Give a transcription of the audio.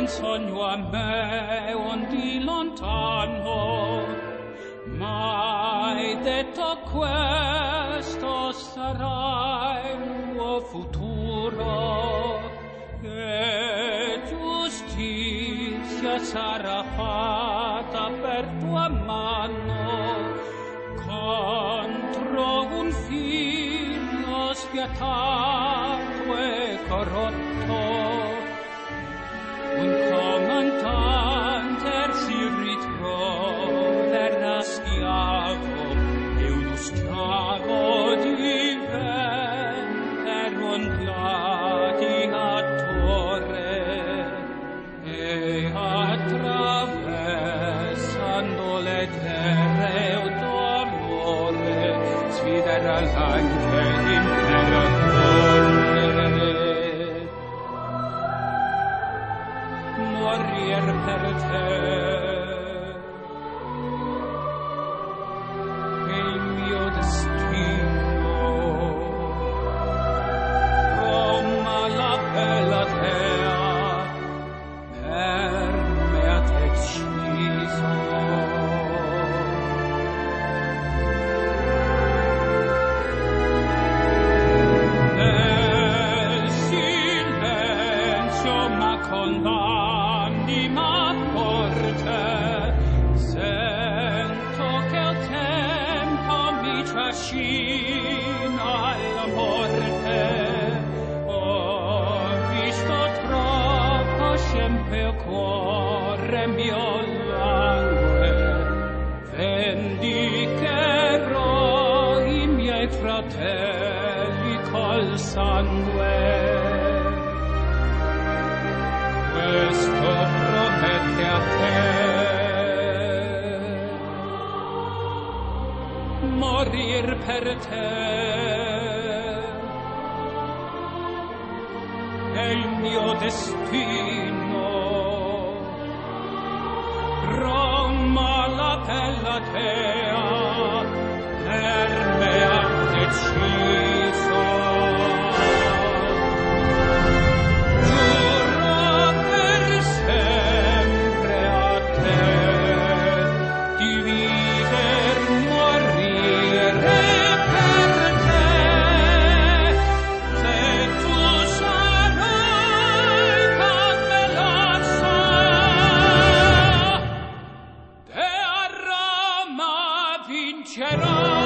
sogno a me ondi lontano, mai detto questo sarà il tuo futuro, e giustizia sarà fatta per tua mano contro un figlio spietato e corrotto. Un comandante si ritroverà schiavo e uno schiavo diventeron gladiatore, e attraversando le terre d'amore sfiderà anche l'imperatore. Morir per te è il mio destino. Roma, la bella dea, per me ha deciso. Nel silenzio ma con l'anima forte sento che il tempo mi trascina alla morte. Ho visto troppo scempe il cuore mio langue, vendicherò i miei fratelli col sangue. Questo promette a te, morir per te è il mio destino. Roma, la bella dea, per me ha deciso. Vincerò.